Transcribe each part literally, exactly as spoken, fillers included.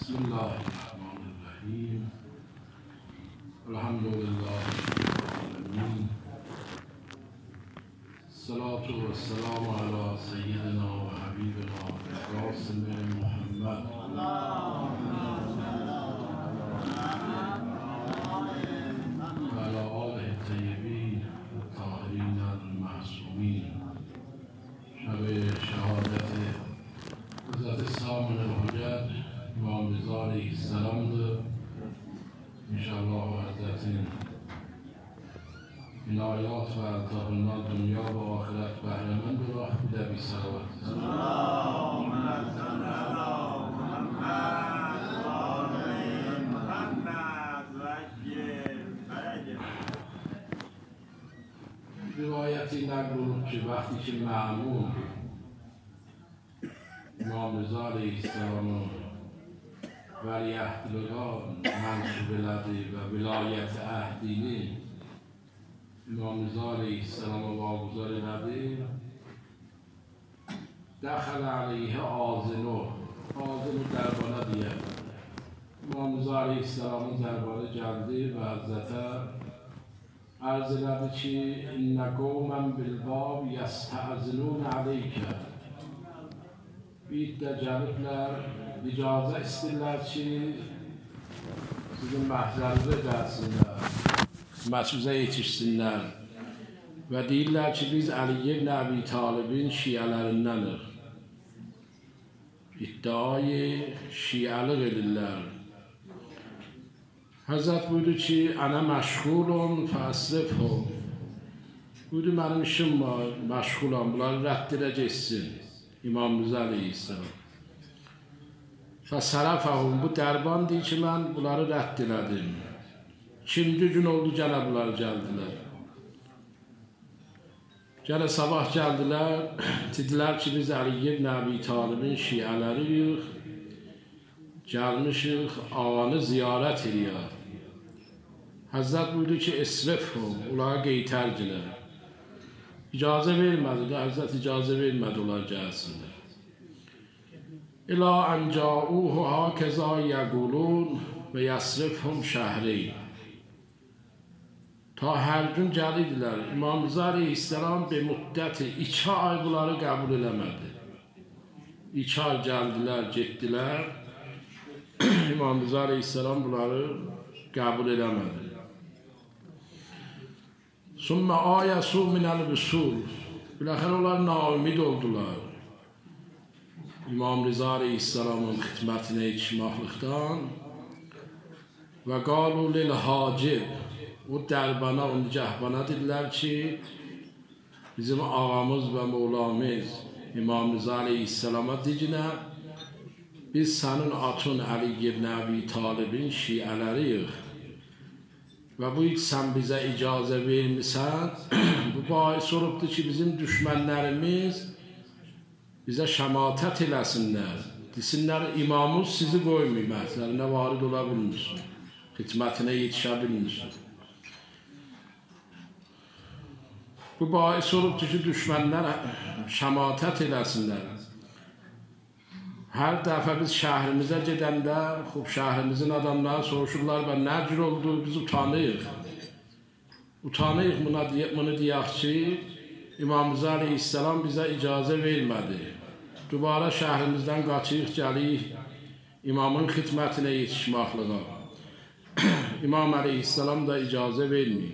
بسم الله الرحمن الرحیم. الحمد لله رب العالمین. الصلاة والسلام على سیدنا و حبیبنا القاسم محمد و علی آله الطیبین الطاهرین المعصومین. شب شهادت حضرت سامن الحجت امام رضا علیه السلام ده انشاءالله و حضرت عنایات و التقلنا دنیا و آخرت بهرمند و راه بوده بی صلوات. اللهم صل علی محمد و آل محمد و عجل فرجه. روایتی نقل بود که وقتی که مأمون امام رضا علیه السلام ولیعهدالله منصوب لده و ولایت عهدینه امام رضا علیه السلام واگذار لده، دخل علیه آذنه آذنه دربانه دیه امام رضا علیه السلام دربانه جلده و حضرت عرض لده چی این قوما بالباب یستأذنون علیک بیت de gelipler, icazə istəyirlər ki, sizin məhzərinizə gəlsinlər, məçbizə yetişsinlər və deyirlər ki, biz Əli ibn Əbi Talibin şiələrindənik. İddiayı şiəlıq edirlər. Həzrət buyurdu ki, ənə məşğulun fəsrifhum. Buyurdu, mənim işim var, məşğulam, bunları rədd edəcəksin. İmam Rıza Aleyhisselam. Fəsərəfəhum, bu dərban deyir ki, mən bunları rədd elədim. İkinci gün oldu, gənə bunlar gəldilər. Gənə sabah gəldilər, dedilər ki, biz Əli ibn Əbi Talibin şiələriyik, gəlmişik, ağanı ziyarət eləyək. Həzrət buyurdu ki, esrifhum, onlara qeytərgilər. İcazə vermədi də, Həzrət icazə vermədi, onlar gəlsinlər. İlâ əncəuhu həkəzə yəqulun və yəsrifhum şəhri. Ta hər gün gəlidilər. İmam Rıza Aleyhisselam bir müddəti iki ay bunları qəbul eləmədi. İki ay gəldilər, getdilər. İmam Rıza Aleyhisselam bunları qəbul eləmədi. Sümmə ayəsu minəl vüsul. Biləxər onlar naümid oldular. İmam Rıza Aleyhisselamın xidmətinə yetişməklikdən və qalu lil hacib. O dərbana, o nigəhbana dedilər ki, bizim ağamız və mevlamız İmam Rıza Aleyhisselama deginə, biz sənin atın Əli ibn Əbi Talibin şiələriyik. Və bu ilk sən bizə icazə vermirsən, bu bahis olubdur ki, bizim düşmənlərimiz bizə şəmatət eləsinlər. Desinlər, imamız sizi qoymuyor, məhzərinə varid ola bilmirsin, xidmətinə yetişə bilmirsin. Bu bahis olubdur ki, düşmənlər şəmatət eləsinlər. Hər dəfə biz şəhrimizə gedəndə, xub şəhrimizin adamları soruşurlar və nə cür oldu, biz utanıyıq. Utanıyıq bunu deyək ki, İmam Rıza Aleyhisselam bizə icazə vermədi. Dubara şəhrimizdən qaçıyıq, gəliyik imamın xidmətinə yetişməklığa. İmam Aleyhisselam da icazə verməyib.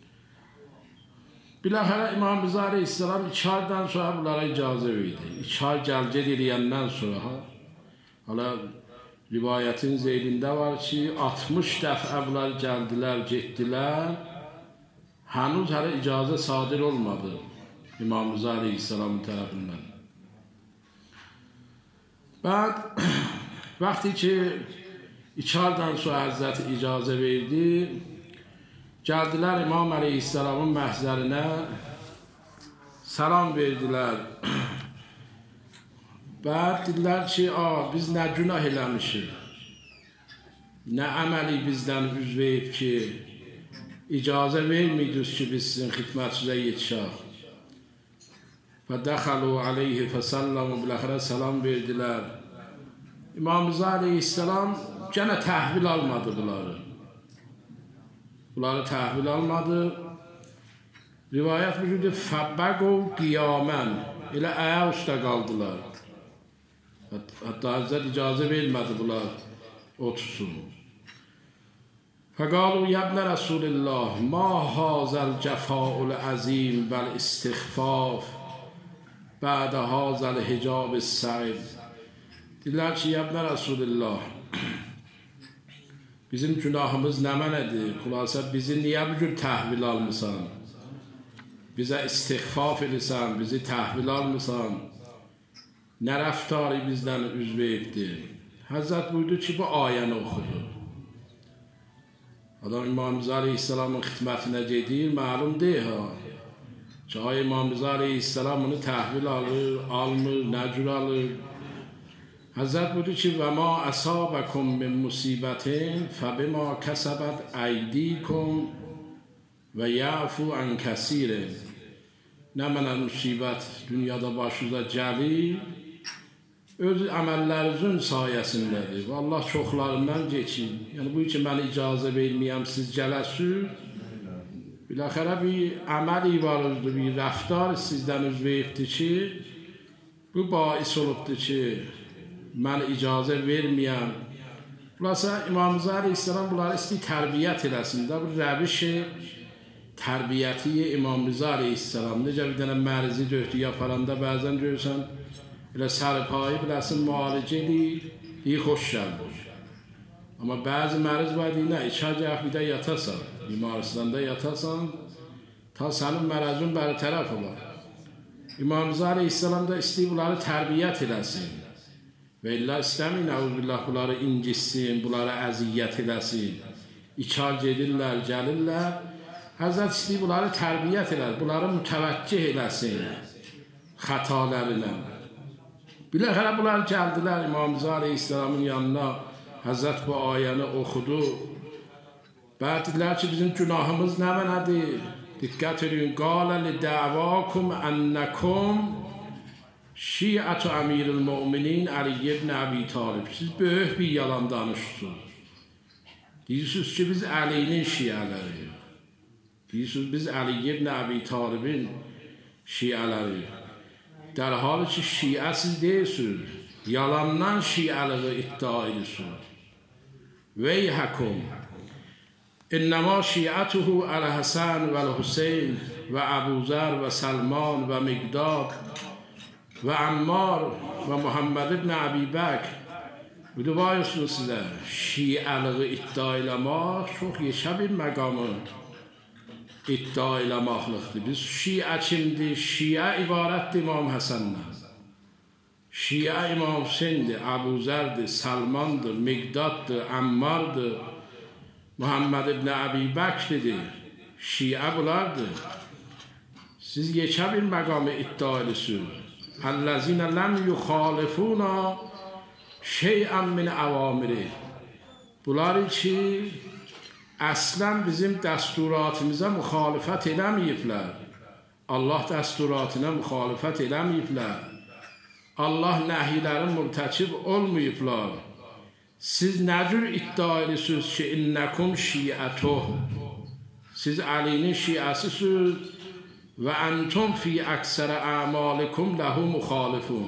Biləxərə İmam Rıza Aleyhisselam iki aydan sonra bunlara icazə verdi. İki ay gəlcə eləyəndən sonra, hala rivayətin zeylində var ki, altmış dəfə bunlar gəldilər, getdilər, hənuz hələ icazə sadir olmadı İmam Rıza Aleyhisselamın tərəfindən. Bəd, vaxtı ki, iki aydan sonra Həzrəti icazə verdi, gəldilər İmam Aleyhisselamın məhzərinə, salam verdilər. Bəd dedilər ki, biz nə günah eləmişik, nə əməli bizdən üz verib ki, icazə vermiydiniz ki, biz sizin xidmətinizə yetişək. Və dəxəlu aleyhi fəsəlləmu biləxərə salam verdilər. İmam Rıza Aleyhisselam gene təhvil almadı bunları. Bunları təhvil almadı. Rivayət müjüdür, fəbbəqov qiyamən, elə əyə usta qaldılar. Hətta Həzrət icazə vermədi bunlar otursun. Fəqalu yəbnə Rasulillah, ma hazəl cəfaul əzim vəl istighfaf bədə hazəl hicab səid. Dedilər ki, yəbnə Rasulillah, bizim günahımız nə mənədir? Xülasə, bizi niyə bu gün təhvil almısan? Bizə istighfaf edirsən, bizi təhvil almısan? Nə rəftarı bizdən üz veribdir? Həzrət buyurdu ki, bu ayəni oxudu. Adam İmam Rıza Aleyhisselamın xidmətinə gedir, məlum deyil ha. Ki, ay İmam Rıza Aleyhisselam bunu təhvil alır, almır, nə cür alır? Həzrət buyurdu ki, və ma əsabəkum min musibətin fəbima kəsəbət əydikum və yəfu ən kəsirin. Nə mənə müsibət dünyada başınıza gəlir, öz əməllərinizin sayəsindədir. Və Allah çoxlarından geçin. Yəni, bu ki, mən icazə verməyəm, siz gələsiz. Biləxərə bir əməli var özür, bir rəftar sizdən üz veribdir ki, bu bais olubdur ki, mən icazə verməyəm. Burası İmam Rıza Aleyhisselam bunları istəyir tərbiyyət eləsin. Bu rəvişi tərbiyyəti İmam Rıza Aleyhisselam. Necə bir dənə mərzi döhdü yaparanda bəzən görürsən, elə sərpayı biləsin, müalicə edir, deyir, xoş gəldir. Amma bəzi məriz var, deyir, nə, iki ay bir də yatasan, bimaristanda yatasan, ta sənin mərəzün bəri tərəf olar. İmam Rıza Aleyhisselam da istəyir bunları tərbiyyət eləsin. Və illə istəməyin, əvzbillah, bunları incitsin, bunları əziyyət eləsin. İki ay gedirlər, gəlirlər. Həzrət istəyir bunları tərbiyyət eləsin, bunları mütəvəccih eləsin xətalarına. Biləxərə bunlar gəldilər İmam Rıza Aleyhisselamın yanına. Həzrət bu ayəni oxudu. Bəd dedilər ki, bizim günahımız nə mənədir? Diqqət edin. Qalə li dəvakum ənəkum şiətü əmirül müminin Əli ibn Əbi Talib. Siz böyük bir yalan danışsınız. Deyirsiniz ki, biz Əlinin şiələriyik. Deyirsiniz, biz Əli ibn Əbi Talibin şiələriyik. در حالی که شیعه siz değilsiniz, yalandan şialığı iddia edirsiniz. Veyhakum, innema şiatuhu el-Hasan vel-Hüseyin ve Abu Zer ve Salman ve Miqdad ve Ammar ve Muhammed ibn Abi Bakr. Bu duvayısınız size, şialığı iddia eləmək çox yeşə bir məqamı iddia eləməklikdir. Biz şiə kimdir? Şiə ibarətdir İmam Həsəndən. Şiə İmam Hüseyndir, Abu Zərdir, Salmandır, Miqdaddır, Ammardır, Muhammed ibn Abi Bakridir. Şiə bunlardır. Siz yekə bir məqamı iddia edirsiniz. Əl-ləzinə ləm yuxalifuna şeyən min əvamiri. Bunlar ki, əslən bizim dəsturatımıza müxalifət eləməyiblər. Allah dəsturatına müxalifət eləməyiblər. Allah nəhiylərin mürtəkib olmayıblar. Siz nə cür iddia edirsiniz ki, innəkum şiətuh. Siz Əlinin şiəsisiniz və əntum fi əksərə əmalikum ləhu müxalifun.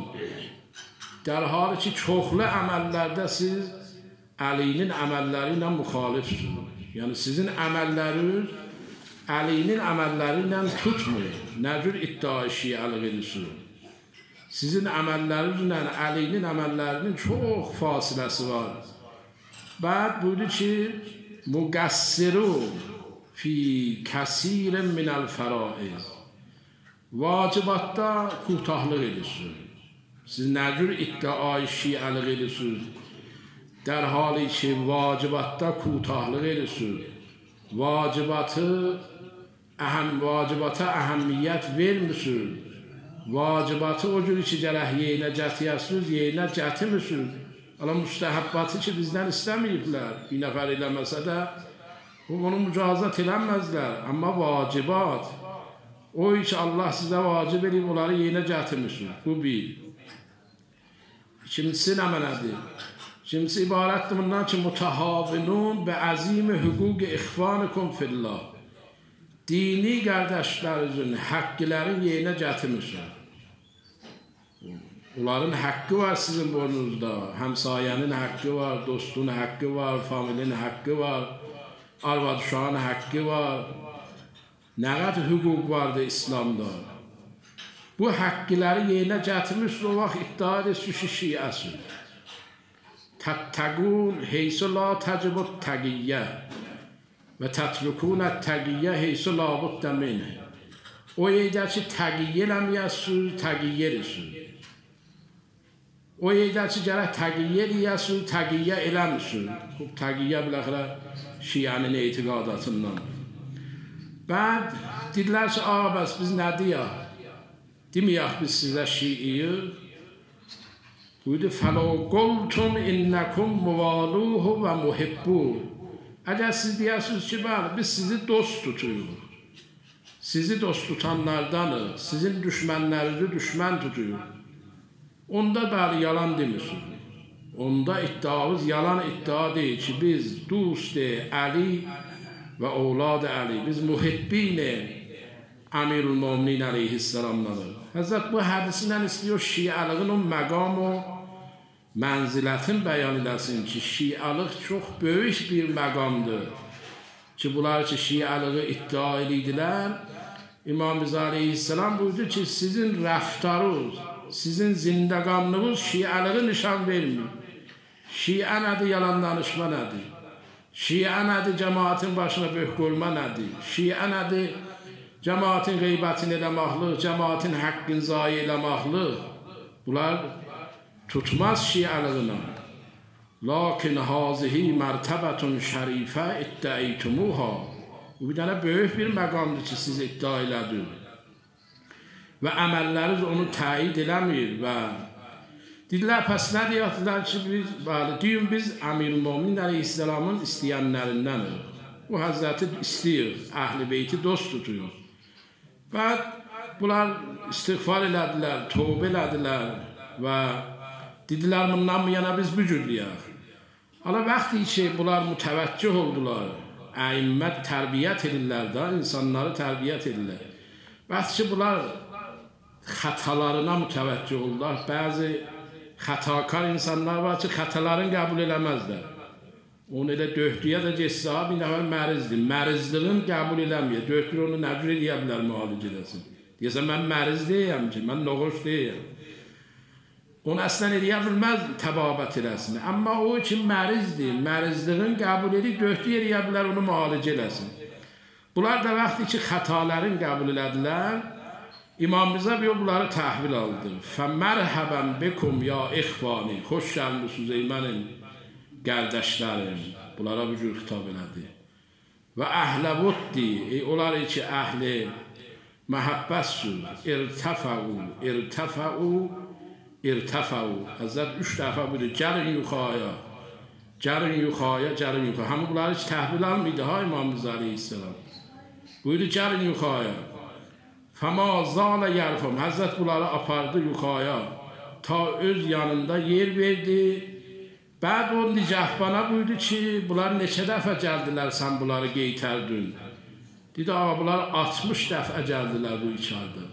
در حالی ki, çoxlu əməllərdə siz Əlinin əməlləri ilə müxalifsiniz. Yəni, sizin əməlləriniz Əlinin əməlləri ilə tutmur. Nə cür iddia şiəlıq edirsiniz? Sizin əməllərinizlə Əlinin əməllərinin çox fasiləsi var. Bəd buyurdu ki, müqəssiru fi kəsirin minəl fəraiz. Vacibatda kurtahlıq edirsiniz. Siz nə cür iddia şiəlıq edirsiniz? در حالی که واجباتda کوتاهlık edirsiniz. Vacibatı əhem vacibata əhəmiyyət vermirsiniz. Vacibatı o cür ki, gərək yerinə gətirəsiniz, yerinə gətirmirsiniz. Allah müstəhəbbatı ki, bizdən istəməyiblər. Bir nəfər eləməsə də onu mücazat eləməzlər. Amma vacibat o ki, Allah sizə vacib edib, onları yerinə gətirmirsiniz. Bu bir. İkincisi nə mənədir? Kimisi ibarətdir bundan ki, mutahavinun və əzim hüquq ixvanıkum fillah. Dini qardaşlarınızın haqqıların yerinə gətirmişsiniz. Onların haqqı var sizin boynunuzda. Həmsayənin haqqı var, dostun haqqı var, familin haqqı var, arvad uşağın haqqı var. Nə qədər hüquq vardır İslamda. Bu haqqıları yerinə gətirmişsiniz, o vaxt iddia edirsiniz ki, şiəsiz. Təttəqun heysə la təcibut təqiyyə və tətrükünət təqiyyə heysə labud dəmin. O yerdə ki, təqiyyə eləməyəsiniz, təqiyyə edirsiniz. O yerdə ki, gərək təqiyyə eləyəsiniz, təqiyyə eləmişsiniz. Təqiyyə biləxərə şiənin etiqadatından. Bəd dedilər ki, ağa bəs biz nə deyək? Deməyək biz sizə şiiyik. Buyurdu, فَلَوْ قُلْتُمْ اِنَّكُمْ مُوَالُوهُ وَمُحِبُّهُ. Əgər siz deyəsiniz ki, bəli, biz sizi dost tutuyoruz. Sizi dost tutanlardanız, sizin düşmənlərinizi düşmən tutuyor. Onda bəli, yalan demirsiniz. Onda iddiamız yalan iddia deyil ki, biz dost-i Əli və ovlad-ı Əli, biz muhibbin-i Əmirül-Müminin əleyhisselamlardır. Həzrət bu hədisindən istəyir şiəlığın o məqam o mənzilətin bəyan eləsin ki, şiəlıq çox böyük bir məqamdır. Ki, bunlar ki, şiəlığı iddia edirdilər. İmam Rıza əleyhisselam buyurdu ki, sizin rəftarınız, sizin zindəqanlığınız şiəlığı nişan vermir. Şiə nədir, yalan danışma nədir? Şiə nədir, cəmaətin başına böh qoyma nədir? Şiə nədir, cəmaətin qeybətini eləməklik, cəmaətin haqqını zayi eləməklik. Bunlar tutmaz şiəlığına. Lakin hazihi mərtəbətun şərifə iddəeytumuha. Bu bir dənə böyük bir məqamdır ki, siz iddia elədiniz. Və əməlləriniz onu təyid eləmir və dedilər, pəs nə deyək, dedilər ki, biz, bəli, deyim biz Əmirül-Müminin əleyhisselamın istəyənlərindənik. Bu həzrəti istəyir, əhl-i beyti dost tutuyor. Və bunlar istiğfar elədilər, tövbə elədilər və dedilər, bundan bu yana biz bu cürləyək. Hala vaxtı ki, bunlar mütəvəccüh oldular, əimmət tərbiyyət edirlər də, insanları tərbiyyət edirlər. Vaxtı ki, bunlar xətalarına mütəvəccüh oldular. Bəzi xətakar insanlar var ki, xətalarını qəbul eləməzlər. Onu elə döhdüyə də geçsə, bir nəfər mərizdir. Mərizliğin qəbul eləməyə. Döhdür onu nə cür eləyə bilər müalicə eləsin. Deyəsən, mən məriz deyəm ki, mən noğuş deyəm. Onu əslən eləyə bilməz təbabət eləsin. Amma o ki, mərizdir. Mərizliğin qəbul edib, döhdü eləyə bilər, onu müalicə eləsin. Bunlar da vaxtı ki, xətaların qəbul elədilər, İmam Rıza bir bunları təhvil aldı. Fəmərhəbən bikum ya ixvani. Xoş gəlmişsiniz ey mənim qardaşlarım. Bunlara bu cür xitab elədi. Və əhləvuddi. Ey onlar ki, əhli məhəbbətsün. İrtəfəu, irtəfəu, irtəfəu. Həzrət üç dəfə buyurdu. Gəlin yuxaya. Gəlin yuxaya, gəlin yuxaya. Həmin bunları ki, təhvil almaydı ha İmam Rıza aleyhisselam. Buyurdu, gəlin yuxaya. Fəma zalə yərfəm. Həzrət bunları apardı yuxaya. Ta öz yanında yer verdi. Bəd o nicəhbana buyurdu ki, bunlar neçə dəfə gəldilər, sən bunları qeytərdün. Dedi, ağa, bunlar altmış dəfə gəldilər bu içarda.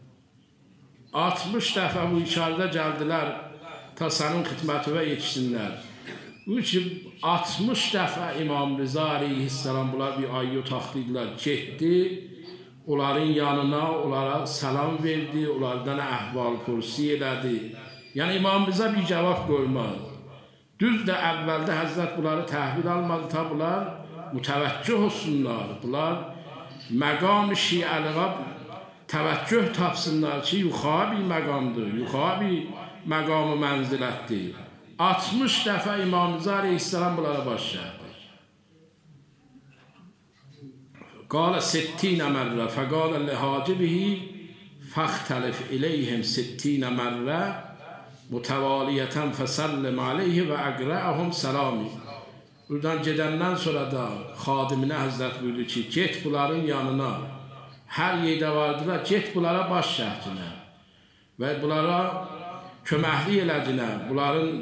altmış dəfə bu içarda gəldilər, ta sənin xidmətivə yetişsinlər. Bu ki, altmış dəfə İmam Rıza aleyhisselam bunlar bir ayı otaqlıydılar, getdi. Onların yanına, onlara salam verdi, onlardan əhval kursi elədi. Yəni İmam Rıza bir cavab qoymaz. Düz də əvvəldə Həzrət bunları təhvil almadı, ta bunlar mütəvəccüh olsunlar. Bunlar məqam-ı şiəliğa təvəccüh tapsınlar ki, yuxarı bir məqamdır, yuxarı bir məqam-ı mənzilətdir. altmış dəfə İmam Rıza aleyhisselam bunlara başladı. قال ستين مرة فقال لحاجبه فاختلف إليهم ستين مرة متوالیة فسلم علیه و اقرأهم سلامی. Buradan gedəndən sonra da xadiminə Həzrət buyurdu ki, get bunların yanına, hər yerdə vardılar, get bunlara baş şəhkinə və bunlara köməkli elədinə, bunların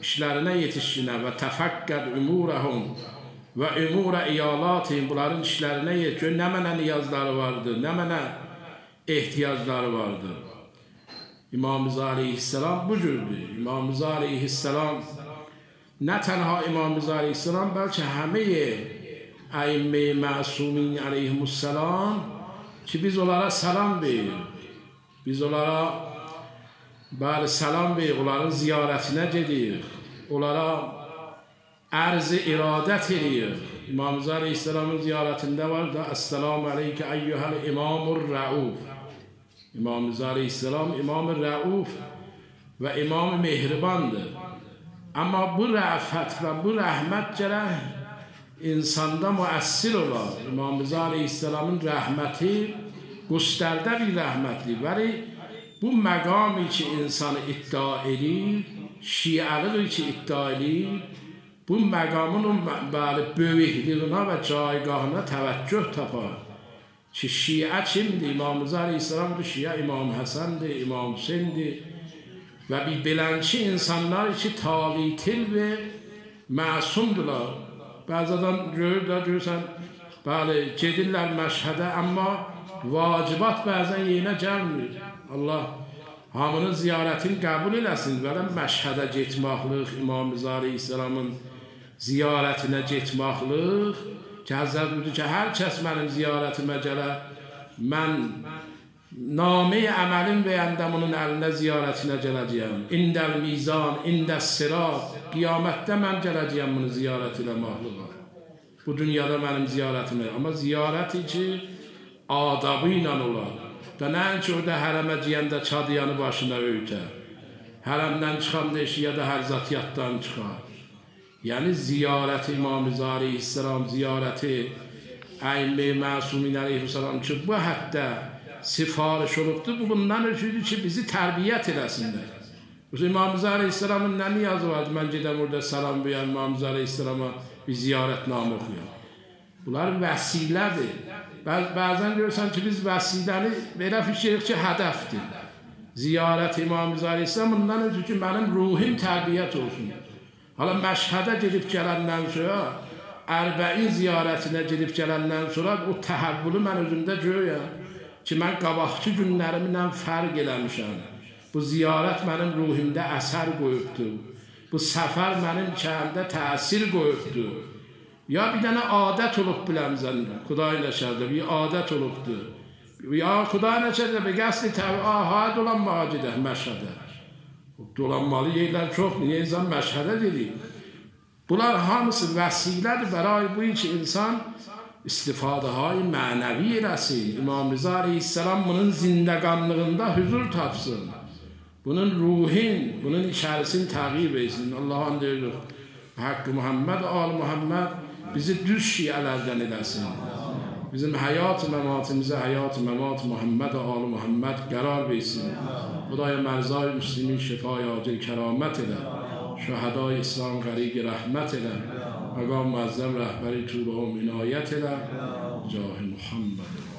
işlerine yetişsinler ve tefakkad umurahum ve umura iyalatihim, bunların işlerine yetişiyor. Ne mene niyazları vardı, ne mene ihtiyaçları vardı. İmam Rıza Aleyhisselam bu cürdü. İmam Rıza Aleyhisselam ne tenha İmam Rıza Aleyhisselam belki həmeyi əimme-i masumin aleyhimusselam ki biz onlara salam verir. Biz onlara bəli salam verir, onların ziyaretine gedir. Onlara arz-ı iradet ediyor. İmam Rıza Aleyhisselam'ın ziyaretinde var da Esselamu aleyke eyyuhel imamur rauf. İmam Rıza Aleyhisselam İmam-ı Rauf ve İmam-ı Mehribandır. Ama bu rafet ve bu rahmet gərək insanda müəssir olar. İmam Rıza Aleyhisselam'ın rahmeti göstərdə bir rahmetli. Vəli bu məqami ki insanı iddia edir, şiəliği ki iddia edir, bu məqamın böyüklüğüne ve caygahına təvəccüh tapar. Ki Şia kimdir? İmam Rıza Aleyhisselam'dır, Şia İmam Həsəndir, İmam Hüseyindir. Ve bir belençi insanlar için talitil ve masumdular. Bazen görürler, görürsen, bəli, gedirlər məşhədə, amma vacibat bazen yerine gelmiyor. Allah hamının ziyaretini kabul eləsin. Və məşhədə getməklik, İmam Rıza Aleyhisselam'ın ziyaretine getməklik, ki Həzrət buyurdu ki, hər kəs mənim ziyaretimə gələ, mən name-i əməlim verəndə bunun əlinə ziyaretinə gələcəyəm. İndəl mizan, indəl sirat, qiyamətdə mən gələcəyəm bunu ziyaret eləməkliyə. Bu dünyada mənim ziyaretimə. Amma ziyarəti ki, adabı ilə olar. Da nəinki orada hərəmə deyəndə çadiyanı başına öytər. Hərəmdən çıxan deşiyə də hər zatiyatdan çıxar. Yani ziyareti İmam Rıza Aleyhisselam, ziyareti əimme-i masumin aleyhisselam ki bu hətta sifariş olubdur. Bu bundan ötürü ki bizi tərbiyyət eləsinlər. İmam Rıza Aleyhisselam'ın nə niyazı vardı? Mən gedəm orada salam verirəm İmam Rıza Aleyhisselam'a bir ziyaretname oxuyam. Bunlar vəsilədir. Bəzən görürsən ki biz vəsiləni belə fikiririk ki hədəfdir. Ziyarət İmam Rıza Aleyhisselam bundan ötürü ki mənim ruhim tərbiyyət olsun. Hala Məşhədə gedib gələndən sonra, Ərbəin ziyarətinə gedib gələndən sonra o təhəvvülü mən özümdə görürəm ki, mən qabaqçı günlərimlə fərq eləmişəm. Bu ziyarət mənim ruhimdə əsər qoyubdur. Bu səfər mənim kəndə təsir qoyubdur. Ya bir dənə adət olub biləmzən, Xuday nəşərdə bir adət olubdur. Ya Xuday nəşərdə bir qəsli təbi, aha dolanmağa gedək Məşhədə. Dolanmalı yerler çok, niye insan Məşhədə dedik? Bunlar hamısı vəsilədir bəray bu ki insan istifadəhay mənəvi eləsin. İmam Rıza Aleyhisselam bunun zindəqanlığında huzur tapsın. Bunun ruhin, bunun içərisini təqib etsin. Allah'ın deyir, Hakkı Muhammed, Al Muhammed bizi düz şiələrdən eləsin. Bizim hayat-ı məmatımıza, hayat-ı məmat Muhammed, Al Muhammed qərar versin. Xudaya mərzay müslimin şifای acil kəramət elə. Şəhədai İslam qəriq rəhmət elə. Məqam müəzzəm rəhbəri tuğruhum inayət elə. Cah-ı Muhammed.